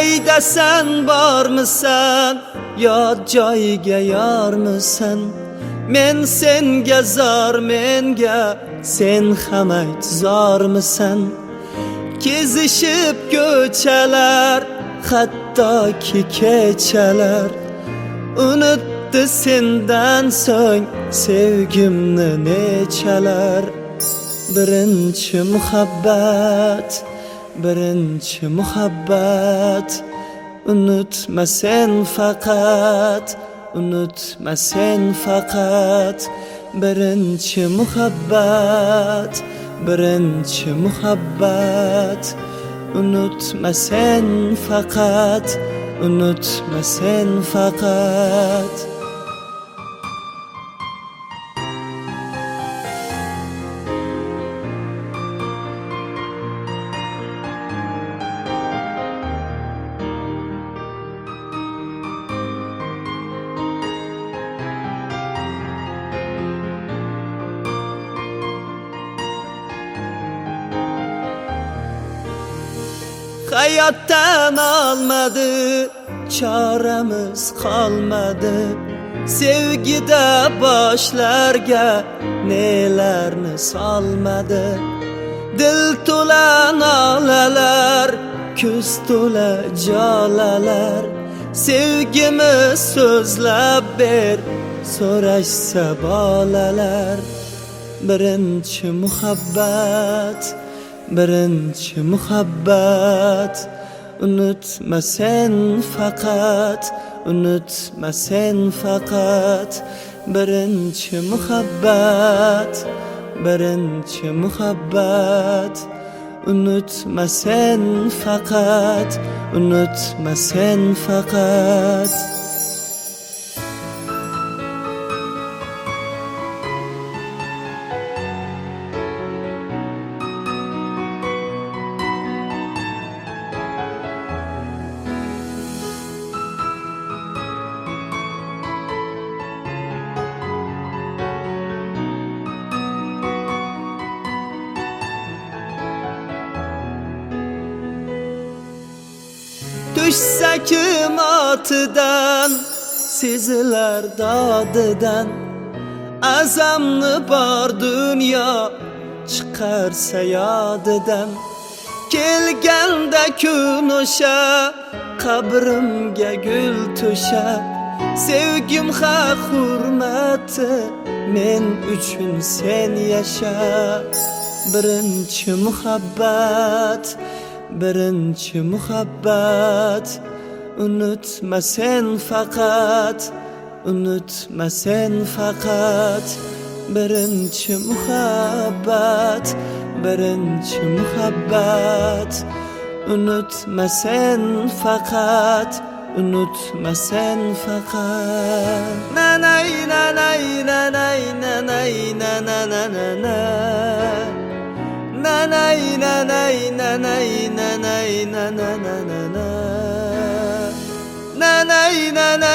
Qayda sen bormisan, yod joyga yormisan? Men senga zor, menga sen ham ayt zormisan? Kezishib ko'chalar, hattoki kechalar, unutdi sendan so'ng sevgimni nechalar. Birinchi muhabbat, birinchi muhabbat, unutma sen faqat, unutma sen faqat. Birinchi muhabbat, birinchi muhabbat, unutma sen faqat, unutma sen faqat. Hayotdan olmadi, choramiz qolmadi. Sevgida boshlarga nelarni solmadi. Dil to'la nolalar, ko'z to'la jolalar. Sevgimiz so'zlab ber, so'rashsa bolalar. Birinchi muhabbat, birinchi muhabbat, unutma sen faqat, unutma sen faqat. Birinchi muhabbat, birinchi muhabbat, unutma sen faqat, unutma sen faqat. Düşsa kim otidan, sezilar dodidan. Azamni bor dunyo chiqarsa yodidan. Kelganda kun o'sha, qabrimga gul to'shab. Sevgim haq hurmati, men uchun sen yasha. Birinchi muhabbat, birinchi muhabbat, unutma sen faqat, unutma sen faqat. Birinchi muhabbat, birinchi muhabbat, unutma sen faqat, unutma sen faqat. Nanay nanay nanay nanay nanay nanay. Nanay nanay nanay nanay nanay nanay. Nanay nanay